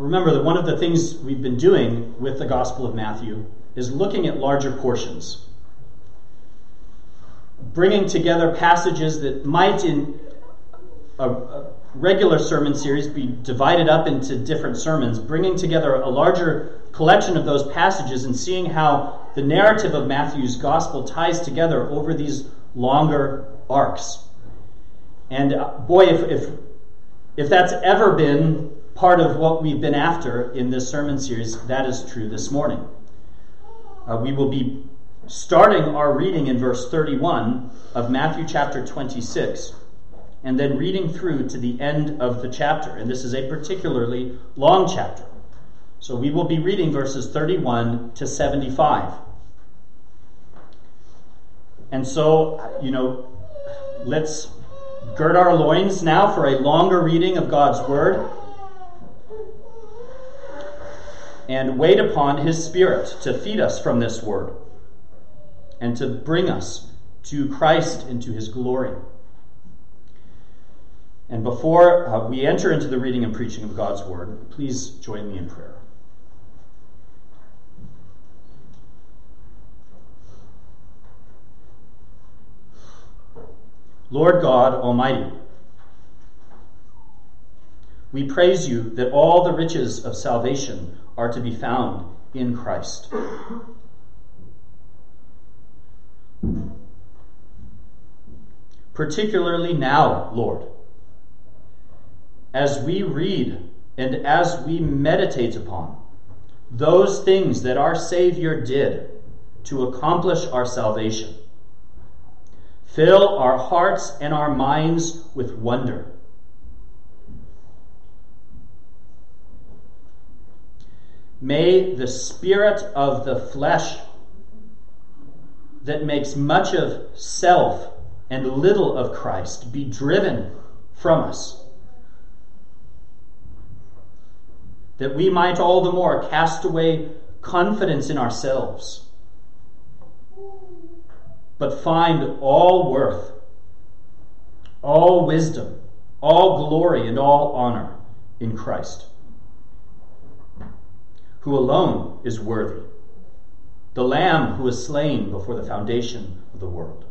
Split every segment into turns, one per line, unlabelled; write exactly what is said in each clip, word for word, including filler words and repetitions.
remember that one of the things we've been doing with the Gospel of Matthew is looking at larger portions, bringing together passages that might in a, a regular sermon series be divided up into different sermons, bringing together a larger collection of those passages and seeing how the narrative of Matthew's Gospel ties together over these longer arcs. And uh, boy, if, if if that's ever been part of what we've been after in this sermon series, that is true this morning. Uh, we will be starting our reading in verse thirty-one of Matthew chapter twenty-six, and then reading through to the end of the chapter. And this is a particularly long chapter. So we will be reading verses thirty-one to seventy-five. And so, you know, let's gird our loins now for a longer reading of God's Word and wait upon His Spirit to feed us from this Word and to bring us to Christ and to His glory. And before uh, we enter into the reading and preaching of God's Word, please join me in prayer. Lord God Almighty, we praise you that all the riches of salvation are to be found in Christ. Particularly now, Lord, as we read and as we meditate upon those things that our Savior did to accomplish our salvation, fill our hearts and our minds with wonder. May the spirit of the flesh that makes much of self and little of Christ be driven from us, that we might all the more cast away confidence in ourselves, but find all worth, all wisdom, all glory, and all honor in Christ, who alone is worthy, the Lamb who was slain before the foundation of the world.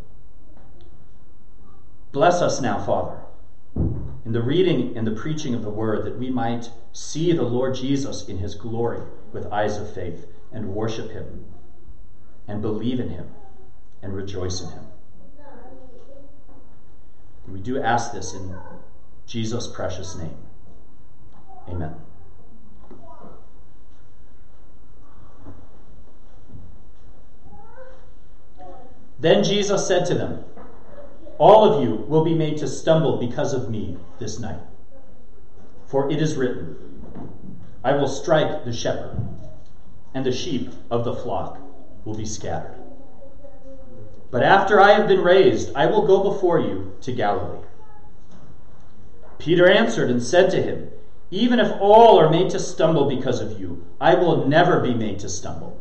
Bless us now, Father, in the reading and the preaching of the Word, that we might see the Lord Jesus in His glory with eyes of faith and worship Him and believe in Him and rejoice in Him. And we do ask this in Jesus' precious name. Amen. Then Jesus said to them, "All of you will be made to stumble because of me this night. For it is written, I will strike the shepherd, and the sheep of the flock will be scattered. But after I have been raised, I will go before you to Galilee." Peter answered and said to him, "Even if all are made to stumble because of you, I will never be made to stumble."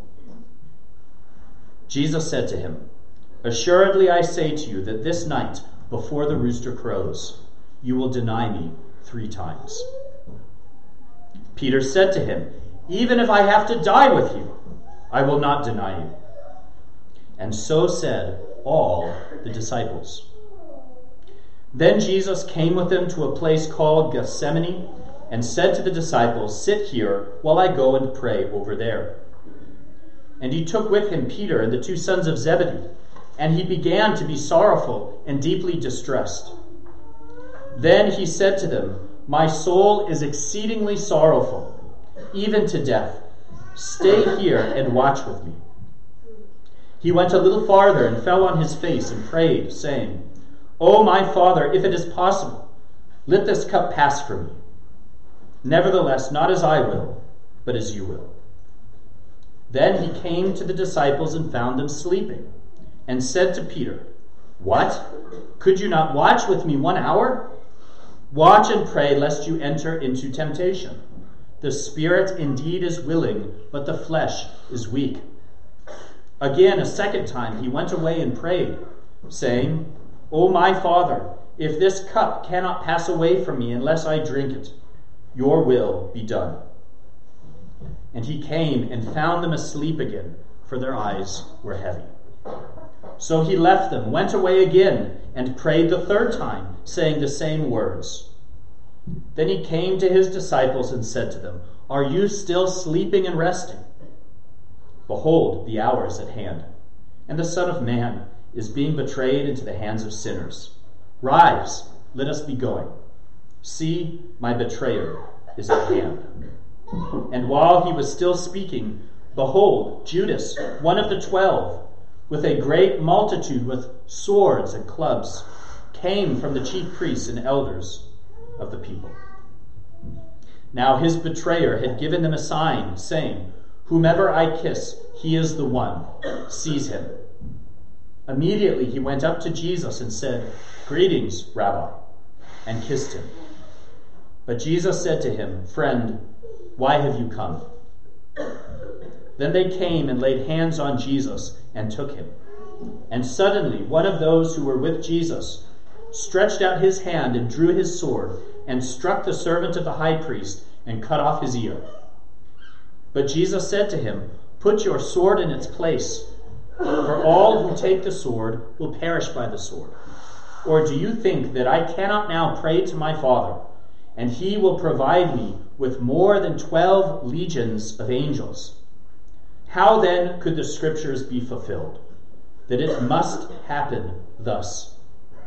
Jesus said to him, "Assuredly I say to you that this night, before the rooster crows, you will deny me three times." Peter said to him, "Even if I have to die with you, I will not deny you." And so said all the disciples. Then Jesus came with them to a place called Gethsemane and said to the disciples, "Sit here while I go and pray over there." And he took with him Peter and the two sons of Zebedee, and he began to be sorrowful and deeply distressed. Then he said to them, "My soul is exceedingly sorrowful, even to death. Stay here and watch with me." He went a little farther and fell on his face and prayed, saying, "O my Father, if it is possible, let this cup pass from me. Nevertheless, not as I will, but as you will." Then he came to the disciples and found them sleeping, and said to Peter, "What? Could you not watch with me one hour? Watch and pray lest you enter into temptation. The spirit indeed is willing, but the flesh is weak." Again, a second time, he went away and prayed, saying, "O my Father, if this cup cannot pass away from me unless I drink it, your will be done." And he came and found them asleep again, for their eyes were heavy. So he left them, went away again, and prayed the third time, saying the same words. Then he came to his disciples and said to them, Are you still sleeping and resting? Behold, the hour is at hand, and the Son of Man is being betrayed into the hands of sinners. Rise, let us be going. See, my betrayer is at hand. And while he was still speaking, behold, Judas, one of the twelve, with a great multitude with swords and clubs, came from the chief priests and elders of the people. Now his betrayer had given them a sign, saying, Whomever I kiss, he is the one. Seize him. Immediately he went up to Jesus and said, Greetings, Rabbi, and kissed him. But Jesus said to him, Friend, why have you come? Then they came and laid hands on Jesus and took him. And suddenly one of those who were with Jesus stretched out his hand and drew his sword and struck the servant of the high priest and cut off his ear. But Jesus said to him, Put your sword in its place, for all who take the sword will perish by the sword. Or do you think that I cannot now pray to my Father, and he will provide me with more than twelve legions of angels? How then could the scriptures be fulfilled, that it must happen thus?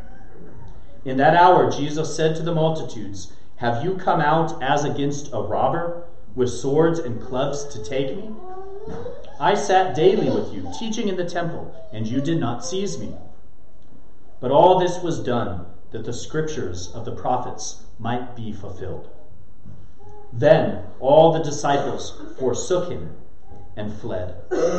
In that hour Jesus said to the multitudes, Have you come out as against a robber, with swords and clubs to take me? I sat daily with you, teaching in the temple, and you did not seize me. But all this was done, that the scriptures of the prophets might be fulfilled. Then all the disciples forsook him and fled.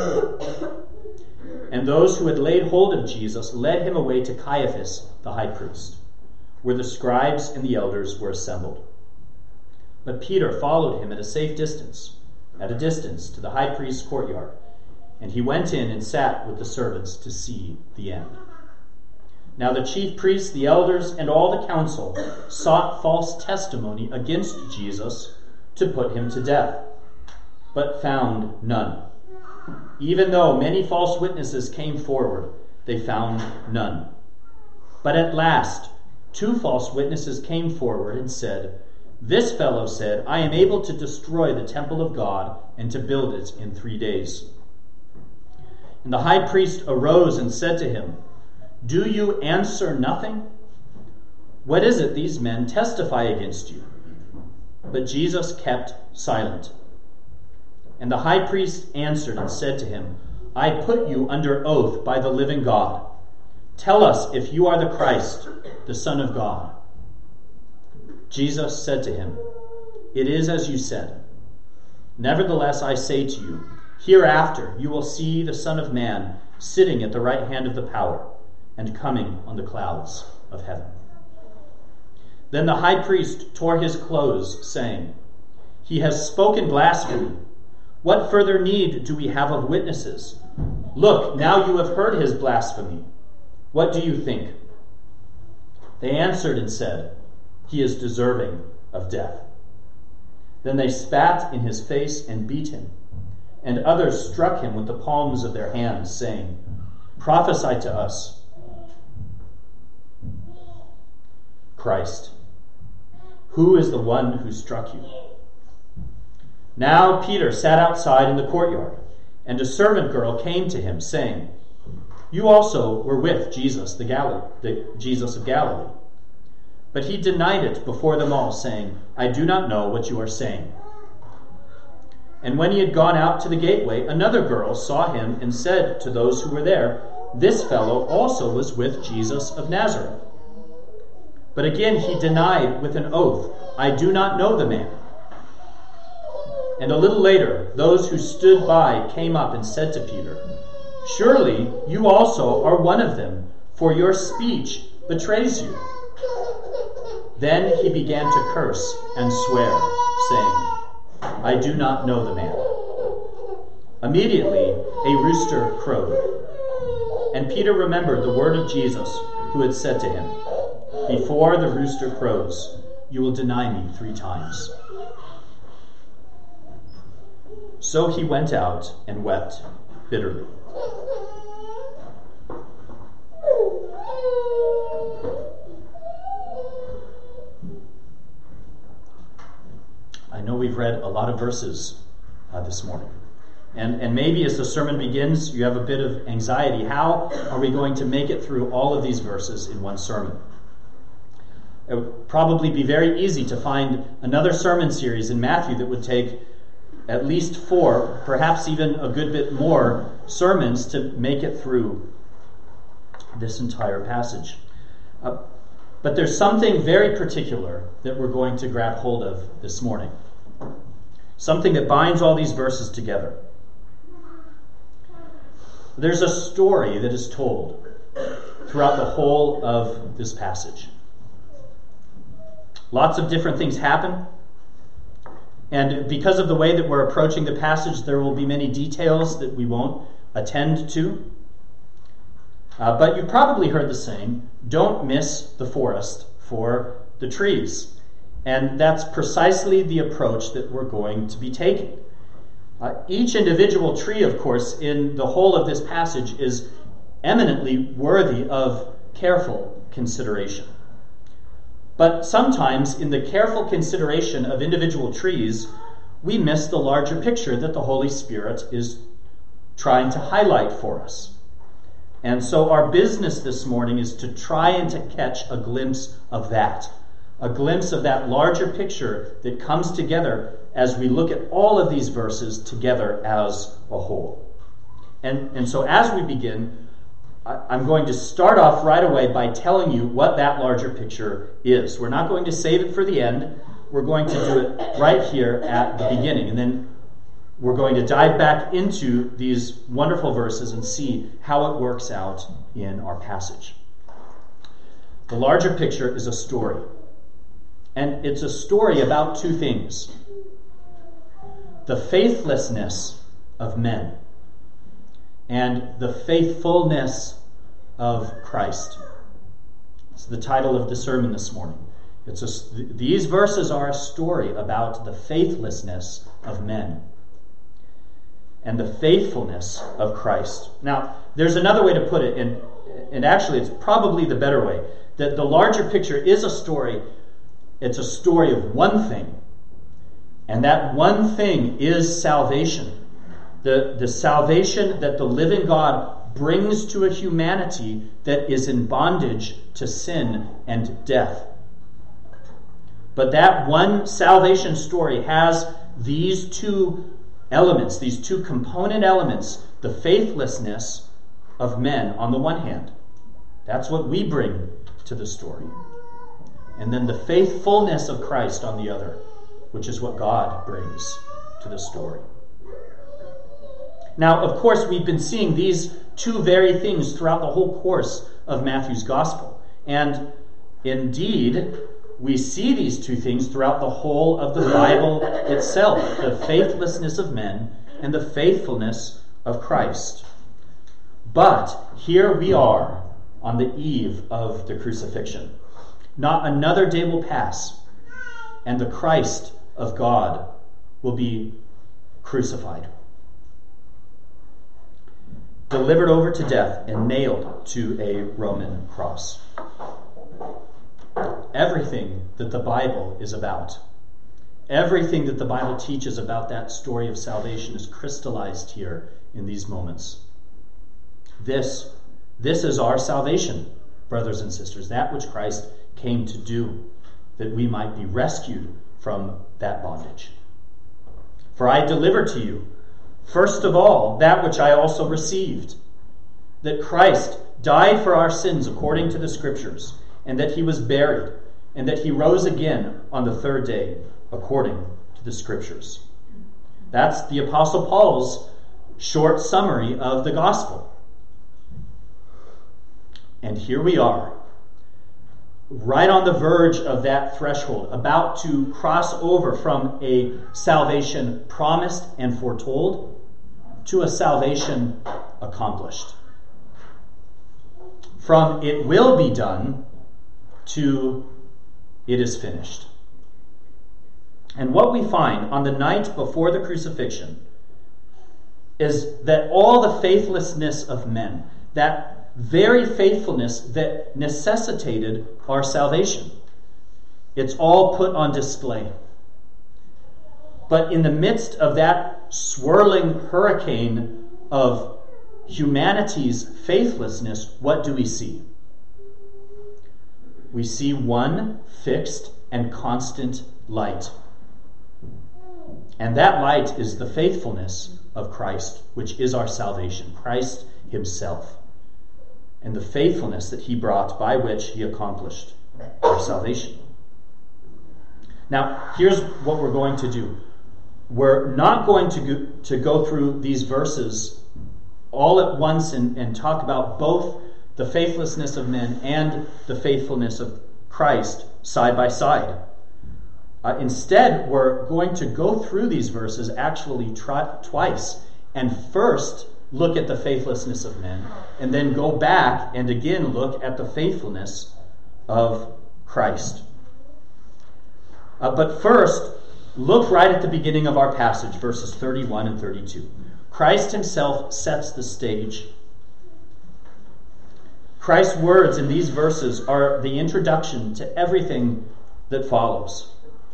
And those who had laid hold of Jesus led him away to Caiaphas, the high priest, where the scribes and the elders were assembled. But Peter followed him at a safe distance, at a distance to the high priest's courtyard, and he went in and sat with the servants to see the end. Now the chief priests, the elders, and all the council sought false testimony against Jesus to put him to death, but found none. Even though many false witnesses came forward, they found none. But at last, two false witnesses came forward and said, This fellow said, I am able to destroy the temple of God and to build it in three days. And the high priest arose and said to him, Do you answer nothing? What is it these men testify against you? But Jesus kept silent. And the high priest answered and said to him, I put you under oath by the living God. Tell us if you are the Christ, the Son of God. Jesus said to him, It is as you said. Nevertheless, I say to you, hereafter you will see the Son of Man sitting at the right hand of the power and coming on the clouds of heaven. Then the high priest tore his clothes, saying, He has spoken blasphemy. What further need do we have of witnesses? Look, now you have heard his blasphemy. What do you think? They answered and said, He is deserving of death. Then they spat in his face and beat him, and others struck him with the palms of their hands, saying, Prophesy to us. Christ, who is the one who struck you? Now Peter sat outside in the courtyard, and a servant girl came to him, saying, You also were with Jesus, the, Gal- the Jesus of Galilee. But he denied it before them all, saying, I do not know what you are saying. And when he had gone out to the gateway, another girl saw him and said to those who were there, This fellow also was with Jesus of Nazareth. But again he denied with an oath, I do not know the man. And a little later, those who stood by came up and said to Peter, Surely you also are one of them, for your speech betrays you. Then he began to curse and swear, saying, I do not know the man. Immediately a rooster crowed. And Peter remembered the word of Jesus, who had said to him, Before the rooster crows, you will deny me three times. So he went out and wept bitterly. I know we've read a lot of verses uh, this morning. And, and maybe as the sermon begins, you have a bit of anxiety. How are we going to make it through all of these verses in one sermon? It would probably be very easy to find another sermon series in Matthew that would take at least four, perhaps even a good bit more sermons to make it through this entire passage. Uh, but there's something very particular that we're going to grab hold of this morning. Something that binds all these verses together. There's a story that is told throughout the whole of this passage. Lots of different things happen. And because of the way that we're approaching the passage, there will be many details that we won't attend to. Uh, but you've probably heard the saying, don't miss the forest for the trees. And that's precisely the approach that we're going to be taking. Uh, each individual tree, of course, in the whole of this passage is eminently worthy of careful consideration. But sometimes in the careful consideration of individual trees, we miss the larger picture that the Holy Spirit is trying to highlight for us. And so our business this morning is to try and to catch a glimpse of that. A glimpse of that larger picture that comes together as we look at all of these verses together as a whole. And, and so as we begin, I, I'm going to start off right away by telling you what that larger picture is. We're not going to save it for the end. We're going to do it right here at the beginning. And then we're going to dive back into these wonderful verses and see how it works out in our passage. The larger picture is a story. And it's a story about two things. The faithlessness of men and the faithfulness of Christ. It's the title of the sermon this morning. It's a, these verses are a story about the faithlessness of men and the faithfulness of Christ. Now, there's another way to put it, and, and actually it's probably the better way, that the larger picture is a story. It's a story of one thing, and that one thing is salvation. The, the salvation that the living God brings to a humanity that is in bondage to sin and death. But that one salvation story has these two elements, these two component elements, the faithlessness of men on the one hand. That's what we bring to the story. And then the faithfulness of Christ on the other, which is what God brings to the story. Now, of course, we've been seeing these two very things throughout the whole course of Matthew's gospel. And indeed, we see these two things throughout the whole of the Bible itself, the faithlessness of men and the faithfulness of Christ. But here we are on the eve of the crucifixion. Not another day will pass, and the Christ of God will be crucified, delivered over to death, and nailed to a Roman cross. Everything that the Bible is about, everything that the Bible teaches about that story of salvation is crystallized here in these moments. This, this is our salvation, brothers and sisters, that which Christ came to do, that we might be rescued from that bondage. For I delivered to you, first of all, that which I also received, that Christ died for our sins according to the Scriptures, and that he was buried, and that he rose again on the third day according to the Scriptures. That's the Apostle Paul's short summary of the gospel. And here we are, right on the verge of that threshold, about to cross over from a salvation promised and foretold to a salvation accomplished. From it will be done to it is finished. And what we find on the night before the crucifixion is that all the faithlessness of men, that very faithfulness that necessitated our salvation, it's all put on display. But in the midst of that swirling hurricane of humanity's faithlessness, what do we see? We see one fixed and constant light. And that light is the faithfulness of Christ, which is our salvation, Christ himself, and the faithfulness that he brought by which he accomplished our salvation. Now, here's what we're going to do. We're not going to go, to go through these verses all at once and, and talk about both the faithlessness of men and the faithfulness of Christ side by side. Uh, instead, we're going to go through these verses actually tri- twice and first look at the faithlessness of men and then go back and again look at the faithfulness of Christ. Uh, but first, look right at the beginning of our passage, verses thirty-one and thirty-two. Christ himself sets the stage. Christ's words in these verses are the introduction to everything that follows.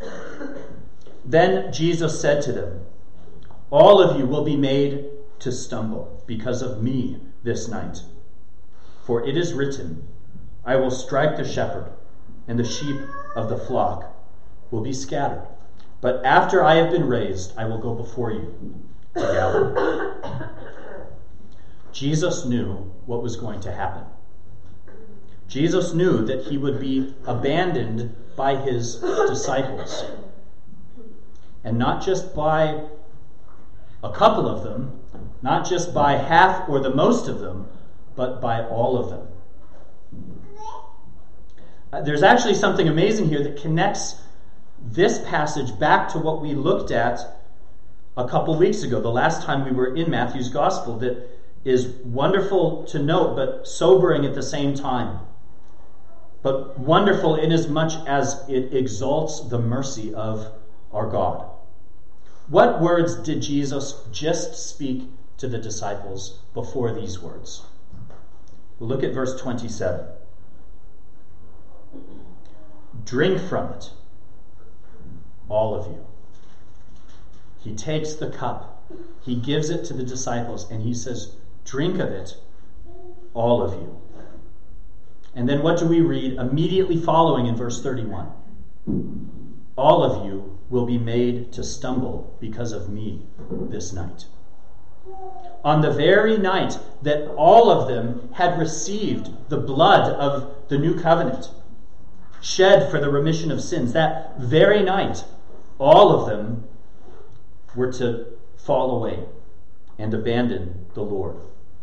Then Jesus said to them, "All of you will be made to stumble because of me this night. For it is written, I will strike the shepherd, and the sheep of the flock will be scattered. But after I have been raised, I will go before you to Galilee." Jesus knew what was going to happen. Jesus knew that he would be abandoned by his disciples. And not just by a couple of them, not just by half or the most of them, but by all of them. Uh, there's actually something amazing here that connects this passage back to what we looked at a couple weeks ago, the last time we were in Matthew's Gospel, that is wonderful to note, but sobering at the same time. But wonderful inasmuch as it exalts the mercy of our God. What words did Jesus just speak to the disciples before these words? We'll look at verse twenty-seven. Drink from it, all of you. He takes the cup, he gives it to the disciples, and he says, drink of it, all of you. And then what do we read immediately following in verse thirty-one? All of you will be made to stumble because of me this night. On the very night that all of them had received the blood of the new covenant, shed for the remission of sins, that very night, all of them were to fall away and abandon the Lord.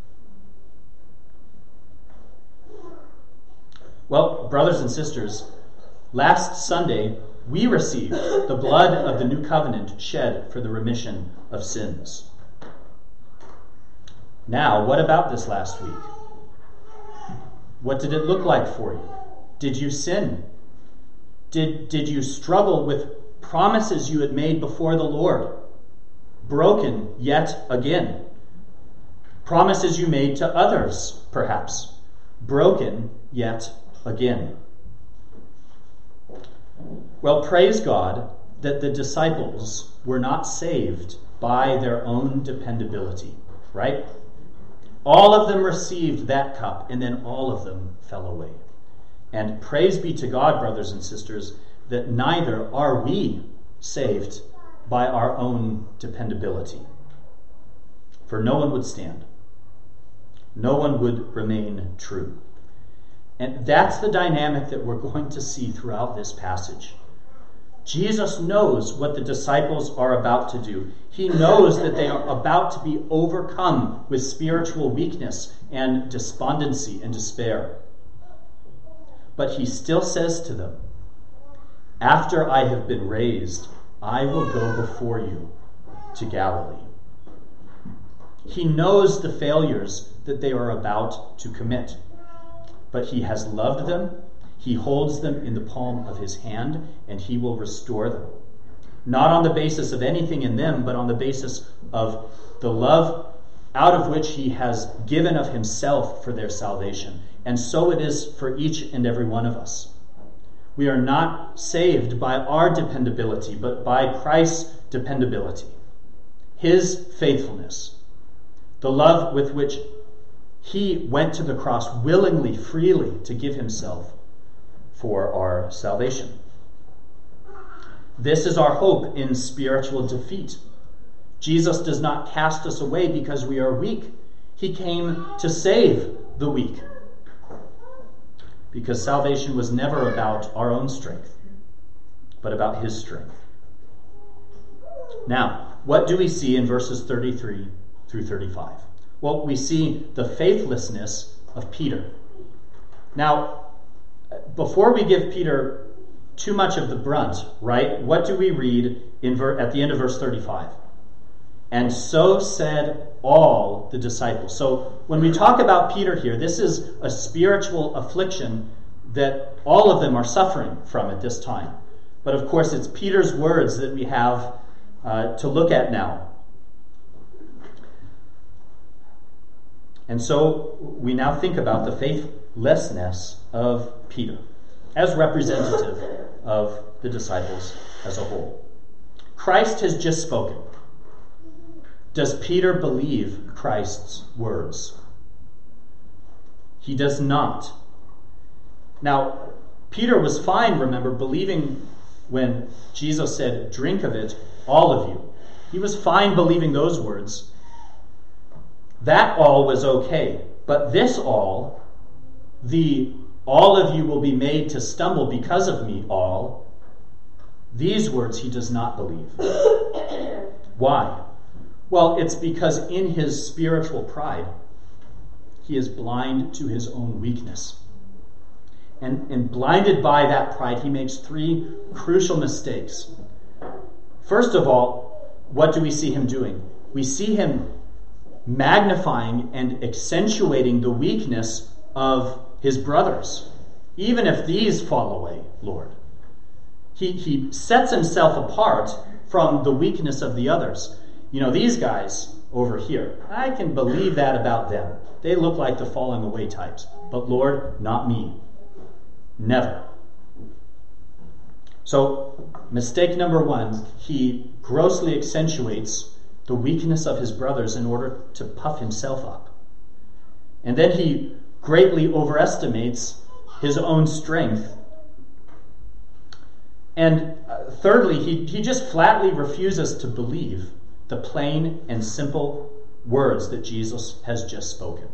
Well, brothers and sisters, last Sunday we received the blood of the new covenant shed for the remission of sins. Now, what about this last week? What did it look like for you? Did you sin? Did, did you struggle with promises you had made before the Lord, broken yet again? Promises you made to others, perhaps, broken yet again. Well, praise God that the disciples were not saved by their own dependability, right? All of them received that cup, and then all of them fell away. And praise be to God, brothers and sisters, that neither are we saved by our own dependability. For no one would stand. No one would remain true. And that's the dynamic that we're going to see throughout this passage. Jesus knows what the disciples are about to do. He knows that they are about to be overcome with spiritual weakness and despondency and despair. But he still says to them, after I have been raised, I will go before you to Galilee. He knows the failures that they are about to commit. But he has loved them, he holds them in the palm of his hand, and he will restore them. Not on the basis of anything in them, but on the basis of the love out of which he has given of himself for their salvation. And so it is for each and every one of us. We are not saved by our dependability, but by Christ's dependability, his faithfulness, the love with which he went to the cross willingly, freely, to give himself for our salvation. This is our hope in spiritual defeat. Jesus does not cast us away because we are weak. He came to save the weak. Because salvation was never about our own strength, but about his strength. Now, what do we see in verses thirty-three through thirty-five? Well, we see the faithlessness of Peter. Now, before we give Peter too much of the brunt, right, what do we read in ver- at the end of verse thirty-five? And so said all the disciples. So when we talk about Peter here, this is a spiritual affliction that all of them are suffering from at this time. But of course, it's Peter's words that we have uh, to look at now. And so we now think about the faithlessness of Peter as representative of the disciples as a whole. Christ has just spoken. Does Peter believe Christ's words? He does not. Now, Peter was fine, remember, believing when Jesus said, "Drink of it, all of you." He was fine believing those words. That all was okay. But this all, the "all of you will be made to stumble because of me," all, these words he does not believe. Why? Well, it's because in his spiritual pride, he is blind to his own weakness. And, and blinded by that pride, he makes three crucial mistakes. First of all, what do we see him doing? We see him magnifying and accentuating the weakness of his brothers. Even if these fall away, Lord. He, he sets himself apart from the weakness of the others. You know, these guys over here, I can believe that about them. They look like the falling away types. But Lord, not me. Never. So, mistake number one, he grossly accentuates the weakness of his brothers in order to puff himself up. And then he greatly overestimates his own strength. And uh, thirdly, he, he just flatly refuses to believe the plain and simple words that Jesus has just spoken.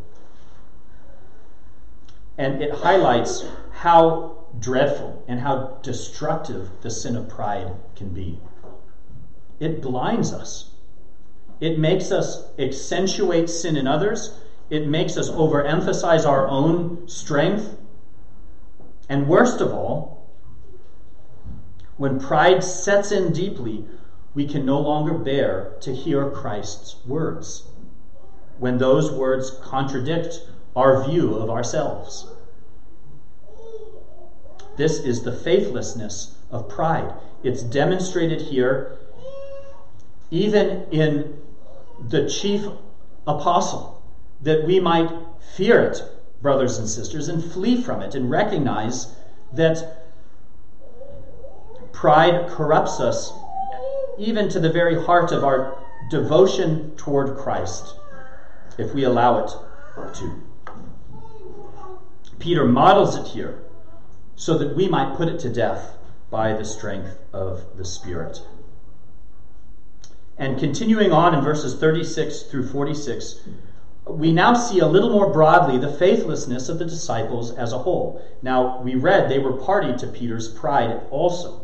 And it highlights how dreadful and how destructive the sin of pride can be. It blinds us. It makes us accentuate sin in others. It makes us overemphasize our own strength. And worst of all, when pride sets in deeply, we can no longer bear to hear Christ's words when those words contradict our view of ourselves. This is the faithlessness of pride. It's demonstrated here even in the chief apostle, that we might fear it, brothers and sisters, and flee from it and recognize that pride corrupts us even to the very heart of our devotion toward Christ, if we allow it to. Peter models it here so that we might put it to death by the strength of the Spirit. And continuing on in verses thirty-six through forty-six, we now see a little more broadly the faithlessness of the disciples as a whole. Now, we read they were party to Peter's pride also.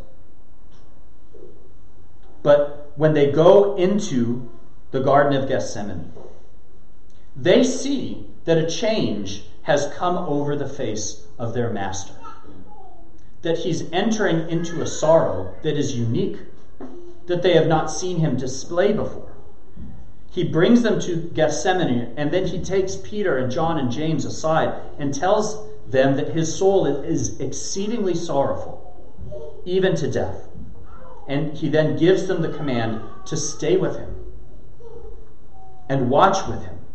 But when they go into the Garden of Gethsemane, they see that a change has come over the face of their master. That he's entering into a sorrow that is unique, that they have not seen him display before. He brings them to Gethsemane, and then he takes Peter and John and James aside and tells them that his soul is exceedingly sorrowful, even to death. And he then gives them the command to stay with him and watch with him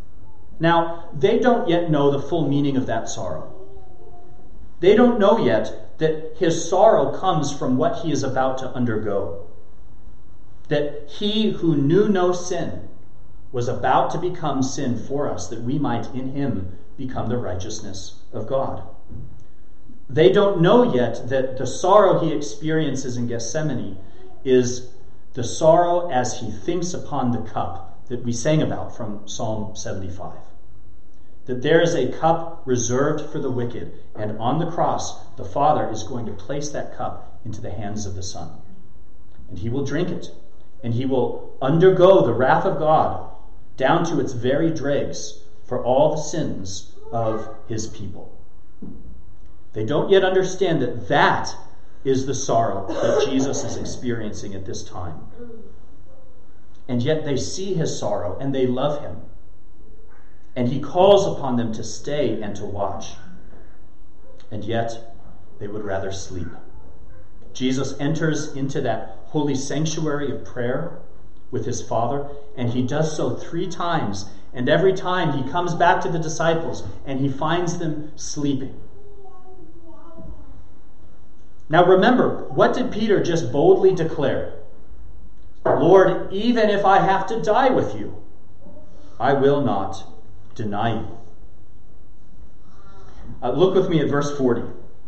Now, they don't yet know the full meaning of that sorrow. They don't know yet that his sorrow comes from what he is about to undergo. That he who knew no sin was about to become sin for us, that we might in him become the righteousness of God. They don't know yet that the sorrow he experiences in Gethsemane is the sorrow as he thinks upon the cup that we sang about from Psalm seventy-five. That there is a cup reserved for the wicked, and on the cross, the Father is going to place that cup into the hands of the Son. And he will drink it, and he will undergo the wrath of God down to its very dregs for all the sins of his people. They don't yet understand that that is the sorrow that Jesus is experiencing at this time. And yet they see his sorrow and they love him. And he calls upon them to stay and to watch. And yet they would rather sleep. Jesus enters into that holy sanctuary of prayer with his Father, and he does so three times. And every time he comes back to the disciples and he finds them sleeping. Now remember, what did Peter just boldly declare? Lord, even if I have to die with you, I will not deny you. Uh, look with me at verse forty.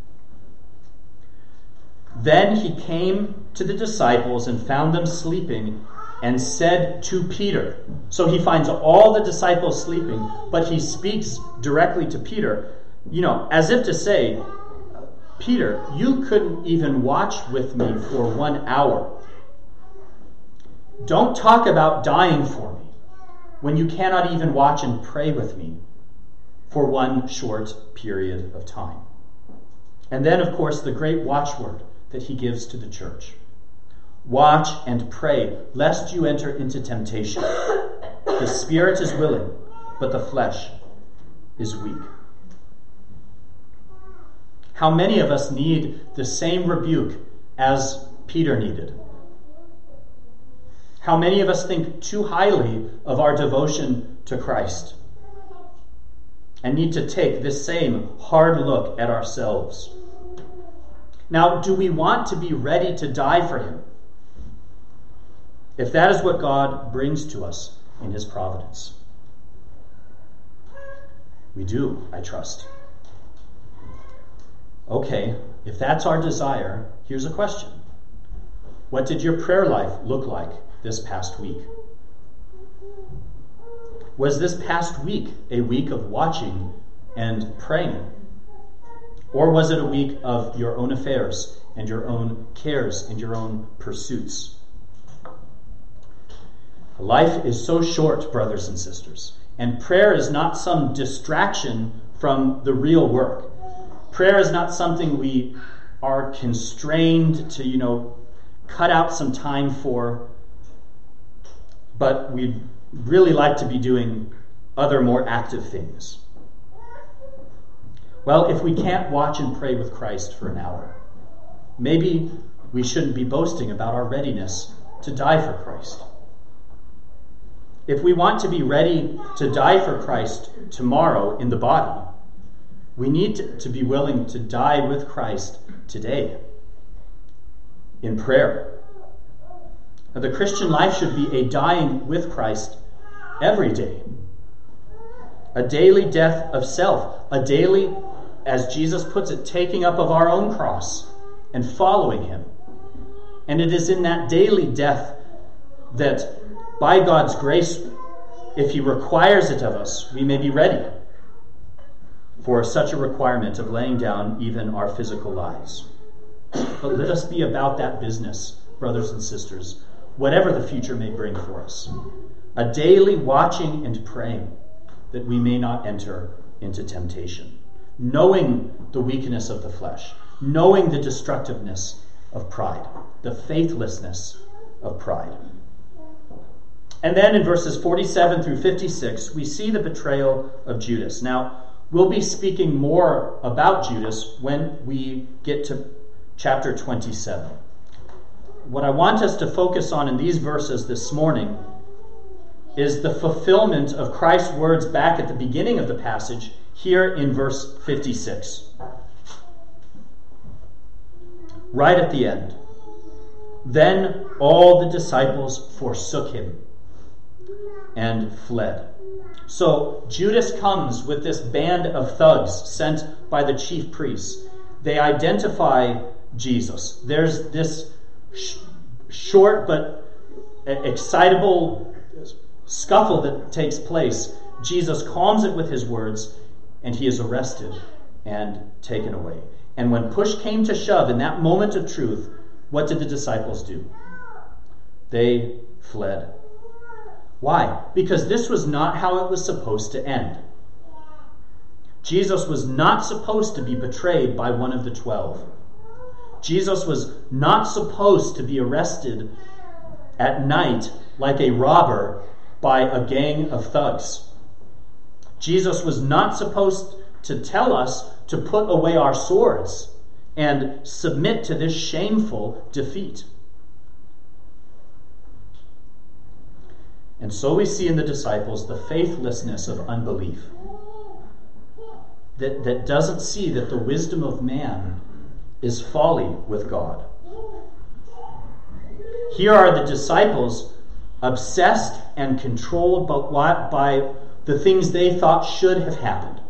Then he came to the disciples and found them sleeping and said to Peter. So he finds all the disciples sleeping, but he speaks directly to Peter, you know, as if to say, Peter, you couldn't even watch with me for one hour. Don't talk about dying for me when you cannot even watch and pray with me for one short period of time. And then, of course, the great watchword that he gives to the church. Watch and pray, lest you enter into temptation. The spirit is willing, but the flesh is weak. How many of us need the same rebuke as Peter needed? How many of us think too highly of our devotion to Christ and need to take this same hard look at ourselves? Now, do we want to be ready to die for him? If that is what God brings to us in his providence. We do, I trust. Okay, if that's our desire, here's a question. What did your prayer life look like this past week? Was this past week a week of watching and praying? Or was it a week of your own affairs and your own cares and your own pursuits? Life is so short, brothers and sisters, and prayer is not some distraction from the real work. Prayer is not something we are constrained to, you know, cut out some time for, but we'd really like to be doing other more active things. Well, if we can't watch and pray with Christ for an hour, maybe we shouldn't be boasting about our readiness to die for Christ. If we want to be ready to die for Christ tomorrow in the body, we need to, to be willing to die with Christ today in prayer. Now, the Christian life should be a dying with Christ every day. A daily death of self. A daily, as Jesus puts it, taking up of our own cross and following him. And it is in that daily death that, by God's grace, if he requires it of us, we may be ready for such a requirement of laying down even our physical lives. But let us be about that business, brothers and sisters, whatever the future may bring for us. A daily watching and praying that we may not enter into temptation. Knowing the weakness of the flesh. Knowing the destructiveness of pride. The faithlessness of pride. And then in verses forty-seven through fifty-six, we see the betrayal of Judas. Now, we'll be speaking more about Judas when we get to chapter twenty-seven. What I want us to focus on in these verses this morning is the fulfillment of Christ's words back at the beginning of the passage, here in verse fifty-six. Right at the end. Then all the disciples forsook him and fled. So Judas comes with this band of thugs sent by the chief priests. They identify Jesus. There's this sh- short but excitable scuffle that takes place. Jesus calms it with his words, and he is arrested and taken away. And when push came to shove in that moment of truth, what did the disciples do? They fled. Why? Because this was not how it was supposed to end. Jesus was not supposed to be betrayed by one of the twelve. Jesus was not supposed to be arrested at night like a robber by a gang of thugs. Jesus was not supposed to tell us to put away our swords and submit to this shameful defeat. And so we see in the disciples the faithlessness of unbelief that, that doesn't see that the wisdom of man is folly with God. Here are the disciples obsessed and controlled by, by the things they thought should have happened.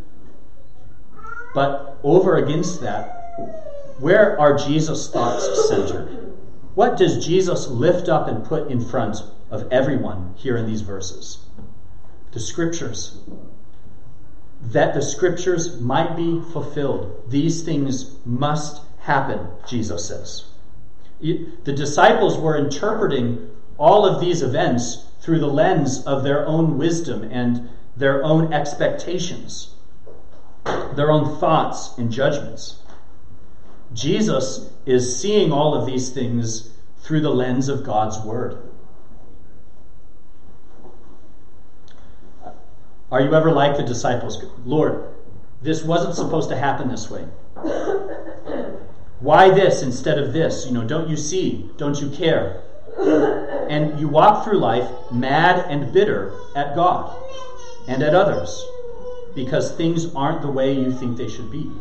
But over against that, where are Jesus' thoughts centered? What does Jesus lift up and put in front of everyone here in these verses? The Scriptures. That the Scriptures might be fulfilled. These things must happen, Jesus says. The disciples were interpreting all of these events through the lens of their own wisdom and their own expectations, their own thoughts and judgments. Jesus is seeing all of these things through the lens of God's Word. Are you ever like the disciples? Lord, this wasn't supposed to happen this way. Why this instead of this? You know, don't you see? Don't you care? And you walk through life mad and bitter at God and at others because things aren't the way you think they should be.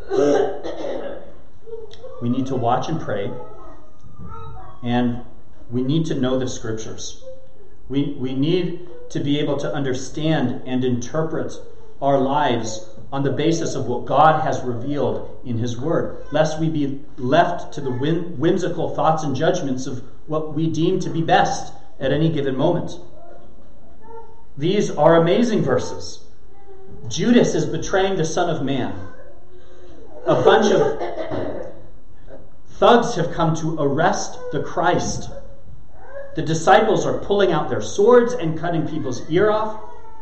We need to watch and pray, and we need to know the Scriptures. We, we need to be able to understand and interpret our lives on the basis of what God has revealed in His Word, lest we be left to the whim, whimsical thoughts and judgments of what we deem to be best at any given moment. These are amazing verses. Judas is betraying the Son of Man. A bunch of thugs have come to arrest the Christ. The disciples are pulling out their swords and cutting people's ear off,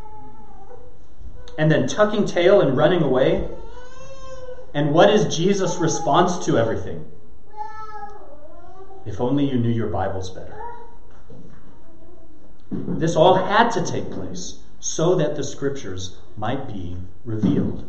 and then tucking tail and running away. And what is Jesus' response to everything? If only you knew your Bibles better. This all had to take place so that the Scriptures might be revealed.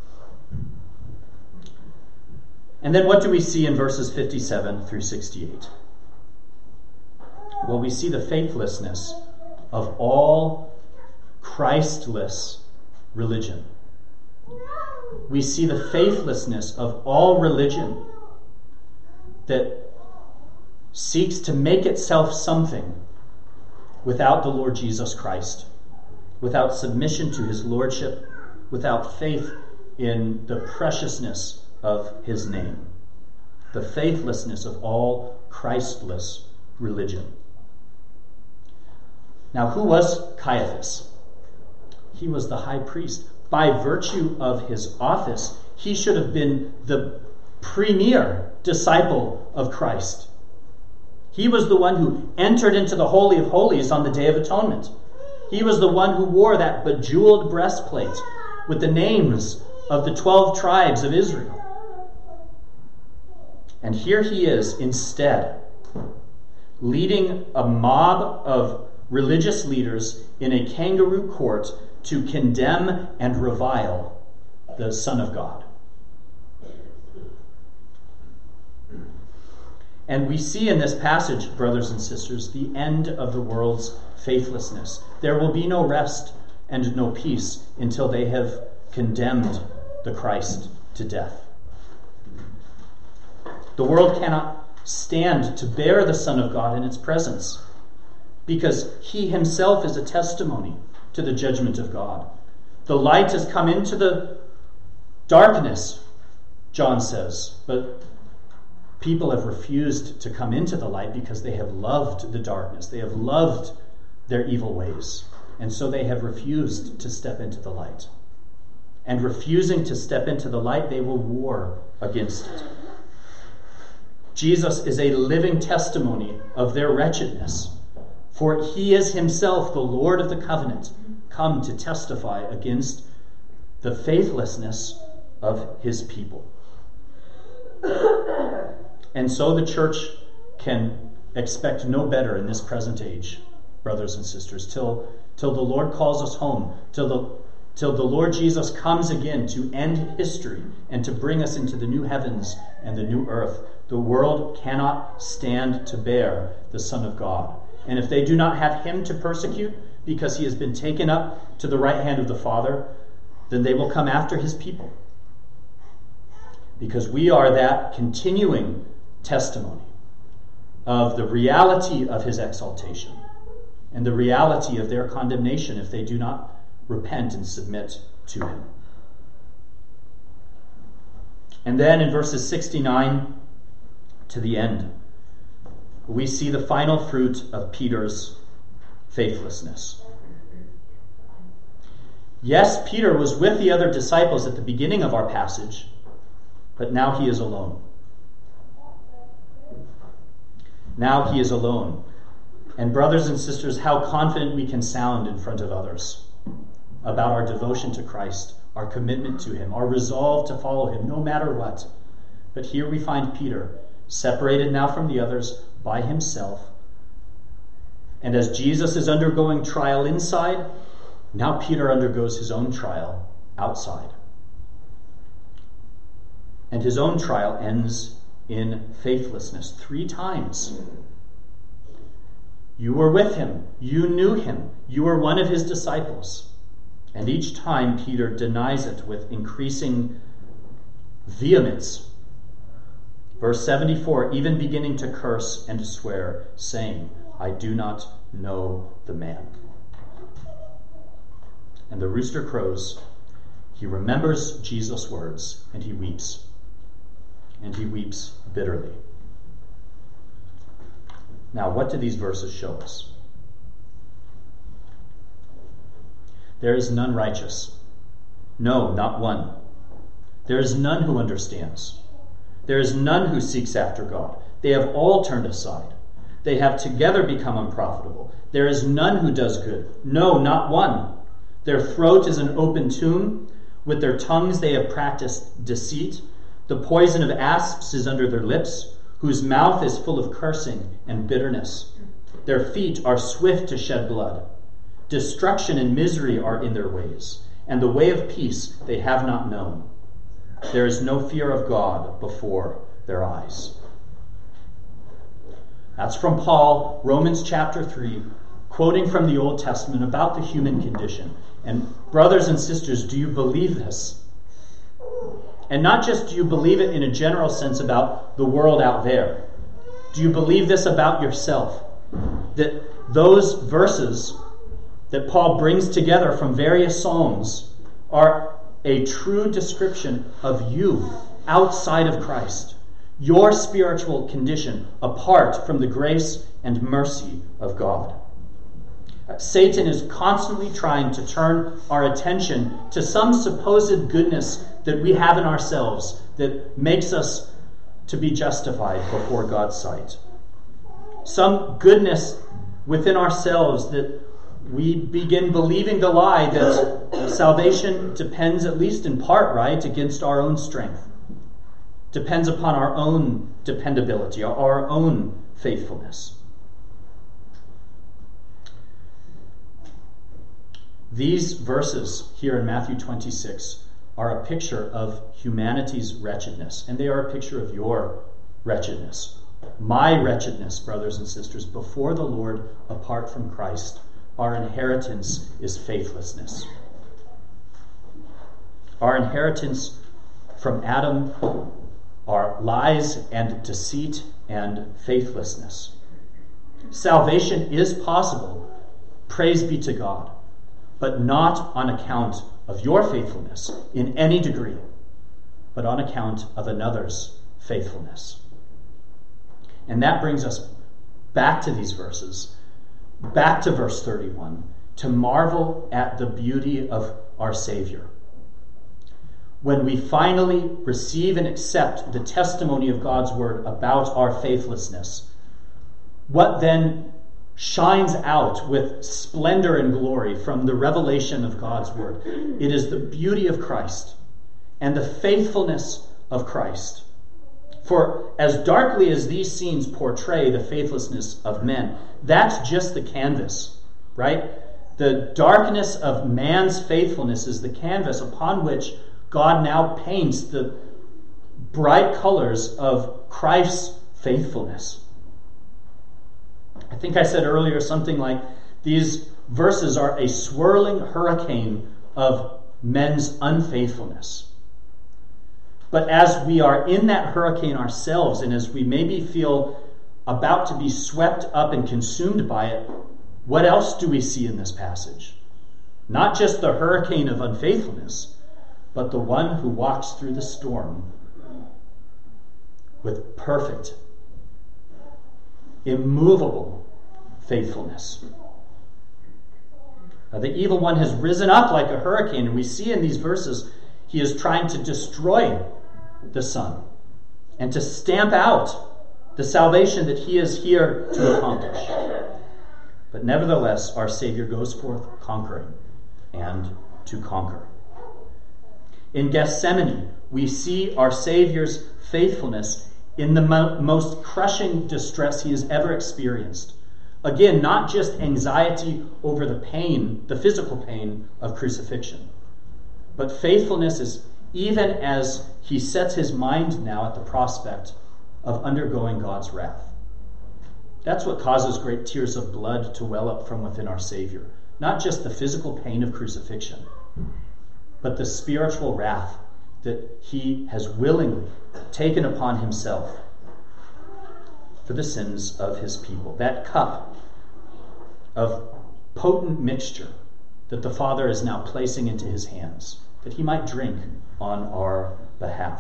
And then what do we see in verses fifty-seven through sixty-eight? Well, we see the faithlessness of all Christless religion. We see the faithlessness of all religion that seeks to make itself something without the Lord Jesus Christ, without submission to His Lordship, without faith in the preciousness of His name. The faithlessness of all Christless religion. Now, who was Caiaphas? He was the high priest. By virtue of his office, he should have been the premier disciple of Christ. He was the one who entered into the Holy of Holies on the Day of Atonement. He was the one who wore that bejeweled breastplate with the names of the twelve tribes of Israel. And here he is instead, leading a mob of religious leaders in a kangaroo court to condemn and revile the Son of God. And we see in this passage, brothers and sisters, the end of the world's faithlessness. There will be no rest and no peace until they have condemned the Christ to death. The world cannot stand to bear the Son of God in its presence, because he himself is a testimony to the judgment of God. The light has come into the darkness, John says, but people have refused to come into the light because they have loved the darkness. They have loved their evil ways, and so they have refused to step into the light. And refusing to step into the light, they will war against it. Jesus is a living testimony of their wretchedness, for he is himself the Lord of the covenant, come to testify against the faithlessness of his people. And so the church can expect no better in this present age, brothers and sisters, till, till the Lord calls us home, till the, till the Lord Jesus comes again to end history and to bring us into the new heavens and the new earth. The world cannot stand to bear the Son of God. And if they do not have him to persecute because he has been taken up to the right hand of the Father, then they will come after his people. Because we are that continuing testimony of the reality of his exaltation and the reality of their condemnation if they do not repent and submit to him. And then in verses sixty-nine to the end, we see the final fruit of Peter's faithlessness. Yes, Peter was with the other disciples at the beginning of our passage, but now he is alone. Now he is alone. And brothers and sisters, how confident we can sound in front of others about our devotion to Christ, our commitment to him, our resolve to follow him no matter what. But here we find Peter, separated now from the others by himself. And as Jesus is undergoing trial inside, now Peter undergoes his own trial outside. And his own trial ends in faithlessness three times. You were with him. You knew him. You were one of his disciples. And each time Peter denies it with increasing vehemence. Verse seventy-four, even beginning to curse and to swear, saying, I do not know the man. And the rooster crows. He remembers Jesus' words, and he weeps. And he weeps bitterly. Now, what do these verses show us? There is none righteous. No, not one. There is none who understands. There is none who seeks after God. They have all turned aside. They have together become unprofitable. There is none who does good. No, not one. Their throat is an open tomb. With their tongues they have practiced deceit. The poison of asps is under their lips, whose mouth is full of cursing and bitterness. Their feet are swift to shed blood. Destruction and misery are in their ways, and the way of peace they have not known. There is no fear of God before their eyes. That's from Paul, Romans chapter three, quoting from the Old Testament about the human condition. And brothers and sisters, do you believe this? And not just do you believe it in a general sense about the world out there. Do you believe this about yourself? That those verses that Paul brings together from various Psalms are a true description of you outside of Christ, your spiritual condition apart from the grace and mercy of God. Satan is constantly trying to turn our attention to some supposed goodness that we have in ourselves that makes us to be justified before God's sight. Some goodness within ourselves that we begin believing the lie that salvation depends, at least in part, right, against our own strength. Depends upon our own dependability, our own faithfulness. These verses here in Matthew twenty-six are a picture of humanity's wretchedness, and they are a picture of your wretchedness. my wretchedness, brothers and sisters, before the Lord apart from Christ, our inheritance is faithlessness. Our inheritance from Adam are lies and deceit and faithlessness. Salvation is possible, praise be to God, but not on account of your faithfulness in any degree, but on account of another's faithfulness. And that brings us back to these verses, back to verse thirty-one, to marvel at the beauty of our Savior. When we finally receive and accept the testimony of God's word about our faithlessness, what then shines out with splendor and glory from the revelation of God's word? It is the beauty of Christ and the faithfulness of Christ. For as darkly as these scenes portray the faithlessness of men, that's just the canvas, right? The darkness of man's faithfulness is the canvas upon which God now paints the bright colors of Christ's faithfulness. I think I said earlier something like these verses are a swirling hurricane of men's unfaithfulness. But as we are in that hurricane ourselves, and as we maybe feel about to be swept up and consumed by it, what else do we see in this passage? Not just the hurricane of unfaithfulness, but the one who walks through the storm with perfect, immovable faithfulness. Now, the evil one has risen up like a hurricane, and we see in these verses he is trying to destroy the Son and to stamp out the salvation that he is here to accomplish. But nevertheless, our Savior goes forth conquering and to conquer. In Gethsemane, we see our Savior's faithfulness in the mo- most crushing distress he has ever experienced. Again, not just anxiety over the pain, the physical pain of crucifixion, but faithfulness is even as he sets his mind now at the prospect of undergoing God's wrath. That's what causes great tears of blood to well up from within our Savior. Not just the physical pain of crucifixion, but the spiritual wrath that he has willingly taken upon himself for the sins of his people. That cup of potent mixture that the Father is now placing into his hands, that he might drink on our behalf.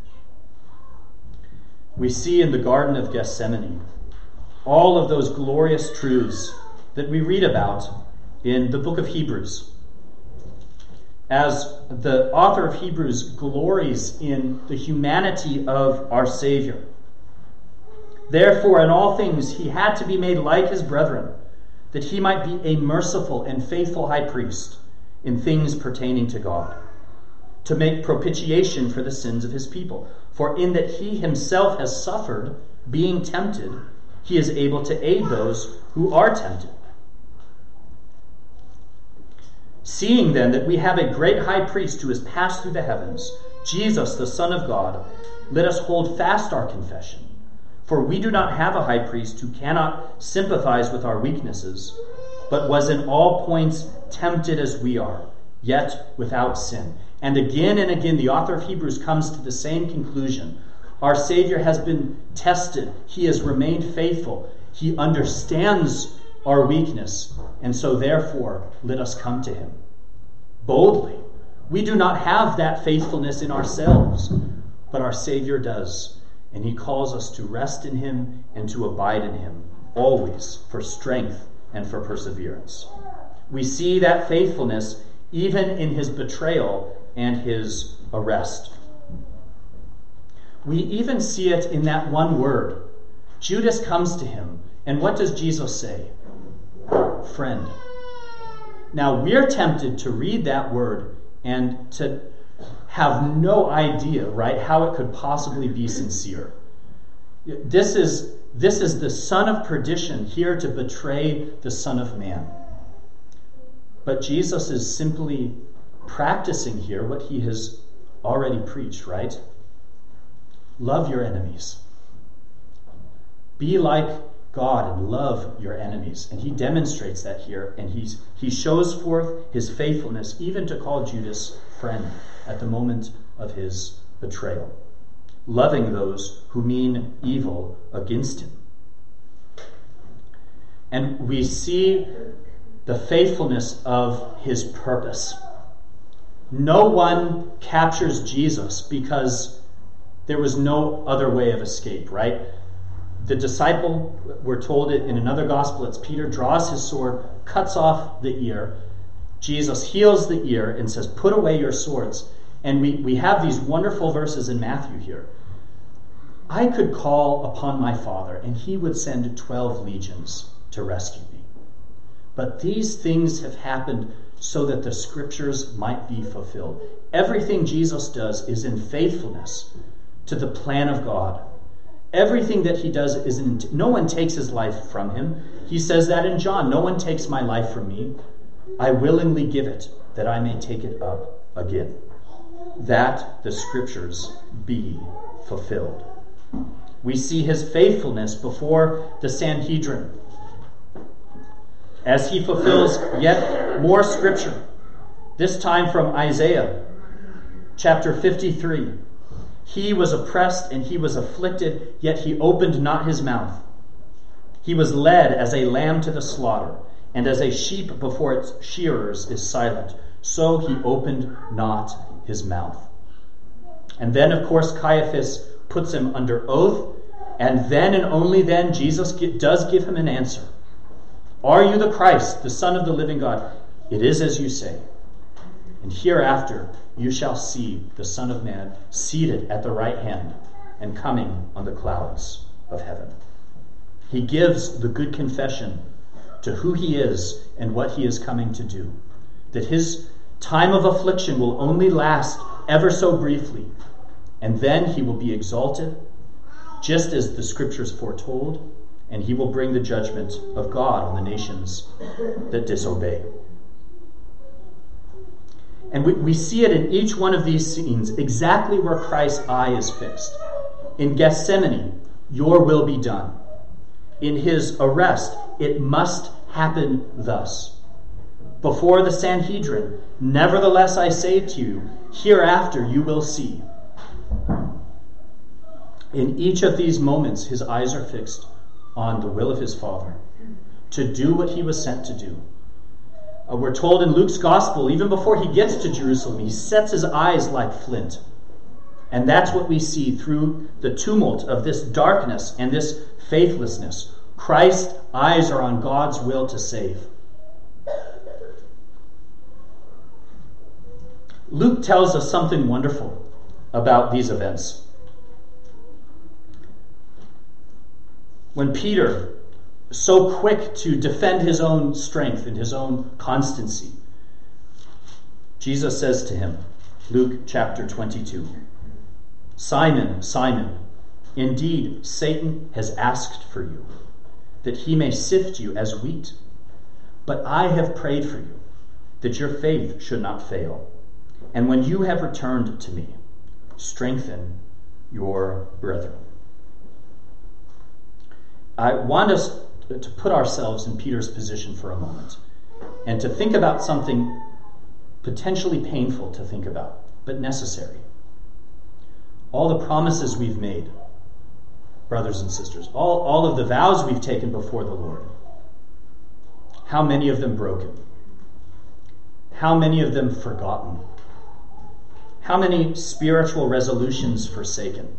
We see in the Garden of Gethsemane all of those glorious truths that we read about in the book of Hebrews. As the author of Hebrews glories in the humanity of our Savior. Therefore, in all things, he had to be made like his brethren, that he might be a merciful and faithful high priest in things pertaining to God, to make propitiation for the sins of his people. For in that he himself has suffered, being tempted, he is able to aid those who are tempted. Seeing then that we have a great high priest who has passed through the heavens, Jesus, the Son of God, let us hold fast our confession. For we do not have a high priest who cannot sympathize with our weaknesses, but was in all points tempted as we are, yet without sin. And again and again the author of Hebrews comes to the same conclusion. Our Savior has been tested. He has remained faithful. He understands our weakness, and so therefore let us come to him boldly. We do not have that faithfulness in ourselves, but our Savior does, and he calls us to rest in him and to abide in him, always for strength and for perseverance. We see that faithfulness even in his betrayal and his arrest. We even see it in that one word. Judas comes to him, and what does Jesus say? Friend. Now, we're tempted to read that word and to have no idea, right, how it could possibly be sincere. This is, this is the son of perdition here to betray the Son of Man. But Jesus is simply practicing here what he has already preached, right? Love your enemies. Be like God and love your enemies. And he demonstrates that here, and he's, he shows forth his faithfulness even to call Judas friend at the moment of his betrayal, loving those who mean evil against him. And we see the faithfulness of his purpose. No one captures Jesus because there was no other way of escape, right? The disciple, we're told it in another gospel, it's Peter, draws his sword, cuts off the ear. Jesus heals the ear and says, put away your swords. And we, we have these wonderful verses in Matthew here. I could call upon my Father, and he would send twelve legions to rescue me. But these things have happened so that the scriptures might be fulfilled. Everything Jesus does is in faithfulness to the plan of God. Everything that he does is in, no one takes his life from him. He says that in John, no one takes my life from me. I willingly give it that I may take it up again. That the scriptures be fulfilled. We see his faithfulness before the Sanhedrin as he fulfills yet more scripture, this time from Isaiah chapter fifty-three. He was oppressed and he was afflicted, yet he opened not his mouth. He was led as a lamb to the slaughter, and as a sheep before its shearers is silent, so he opened not his mouth. And then, of course, Caiaphas puts him under oath, and then and only then Jesus does give him an answer. Are you the Christ, the Son of the living God? It is as you say. And hereafter you shall see the Son of Man seated at the right hand and coming on the clouds of heaven. He gives the good confession to who he is and what he is coming to do. That his time of affliction will only last ever so briefly, and then he will be exalted, just as the scriptures foretold, and he will bring the judgment of God on the nations that disobey. And we, we see it in each one of these scenes, exactly where Christ's eye is fixed. In Gethsemane, your will be done. In his arrest, it must happen thus. Before the Sanhedrin, nevertheless I say to you, hereafter you will see. In each of these moments, his eyes are fixed on the will of his Father, to do what he was sent to do. Uh, we're told in Luke's gospel, even before he gets to Jerusalem, he sets his eyes like flint. And that's what we see through the tumult of this darkness and this faithlessness. Christ's eyes are on God's will to save. Luke tells us something wonderful about these events. When Peter, so quick to defend his own strength and his own constancy, Jesus says to him, Luke chapter twenty-two, Simon, Simon, indeed Satan has asked for you, that he may sift you as wheat. But I have prayed for you, that your faith should not fail. And when you have returned to me, strengthen your brethren. I want us to put ourselves in Peter's position for a moment and to think about something potentially painful to think about, but necessary. All the promises we've made, brothers and sisters, all, all of the vows we've taken before the Lord, how many of them broken? How many of them forgotten? How many spiritual resolutions forsaken?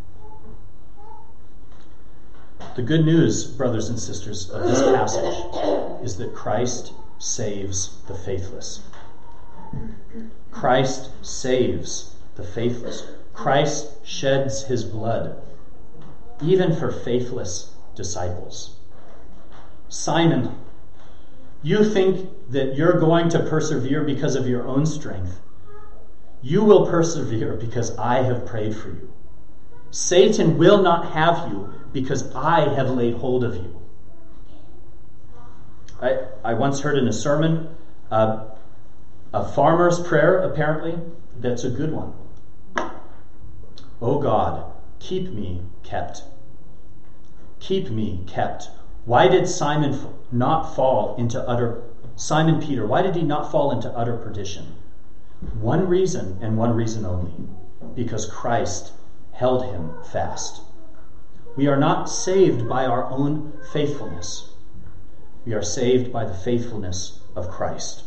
The good news, brothers and sisters, of this passage is that Christ saves the faithless. Christ saves the faithless. Christ sheds his blood, even for faithless disciples. Simon, you think that you're going to persevere because of your own strength. You will persevere because I have prayed for you. Satan will not have you because I have laid hold of you. I, I once heard in a sermon uh, a farmer's prayer, apparently, that's a good one. Oh God, keep me kept. keep me kept. Why did Simon not fall into utter, Simon Peter, why did he not fall into utter perdition? One reason and one reason only, because Christ held him fast. We are not saved by our own faithfulness. We are saved by the faithfulness of Christ.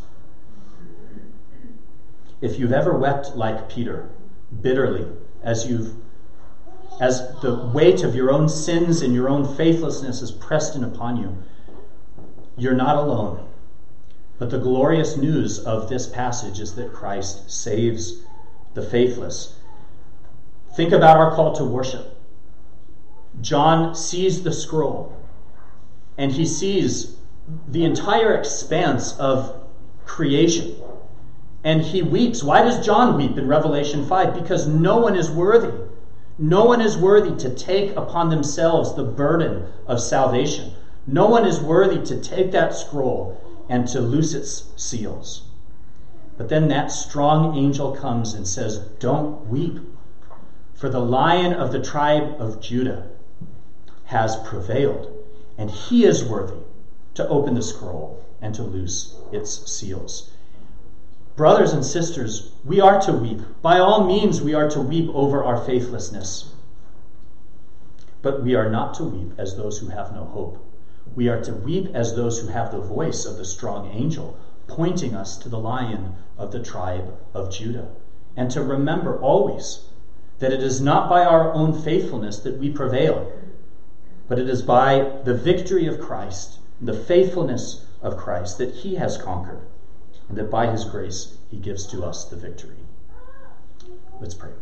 If you've ever wept like Peter, bitterly, as you've as the weight of your own sins and your own faithlessness is pressed in upon you, you're not alone. But the glorious news of this passage is that Christ saves the faithless. Think about our call to worship. John sees the scroll, and he sees the entire expanse of creation. And he weeps. Why does John weep in Revelation five? Because no one is worthy. No one is worthy to take upon themselves the burden of salvation. No one is worthy to take that scroll and to loose its seals. But then that strong angel comes and says, don't weep, for the Lion of the tribe of Judah has prevailed, and he is worthy to open the scroll and to loose its seals. Brothers and sisters, we are to weep. By all means, we are to weep over our faithlessness. But we are not to weep as those who have no hope. We are to weep as those who have the voice of the strong angel, pointing us to the Lion of the tribe of Judah. And to remember always that it is not by our own faithfulness that we prevail, but it is by the victory of Christ, the faithfulness of Christ, that he has conquered, and that by his grace he gives to us the victory. Let's pray.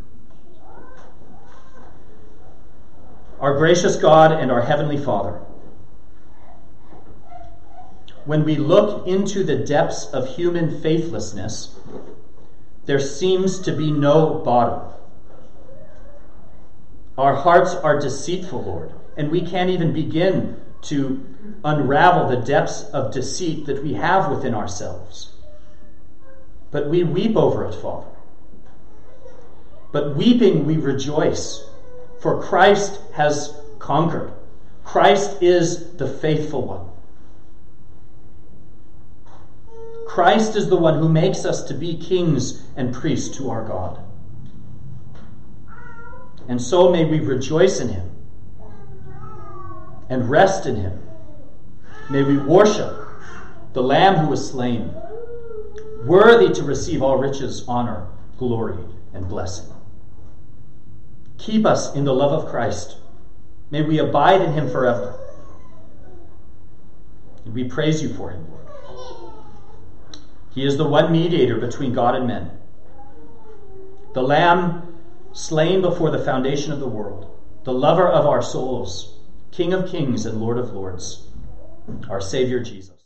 Our gracious God and our heavenly Father, when we look into the depths of human faithlessness, there seems to be no bottom. Our hearts are deceitful, Lord, and we can't even begin to unravel the depths of deceit that we have within ourselves. But we weep over it, Father. But weeping, we rejoice, for Christ has conquered. Christ is the faithful one. Christ is the one who makes us to be kings and priests to our God. And so may we rejoice in him and rest in him. May we worship the Lamb who was slain, worthy to receive all riches, honor, glory, and blessing. Keep us in the love of Christ. May we abide in him forever. And we praise you for him, Lord. He is the one mediator between God and men, the Lamb slain before the foundation of the world, the lover of our souls, King of kings and Lord of lords, our Savior Jesus.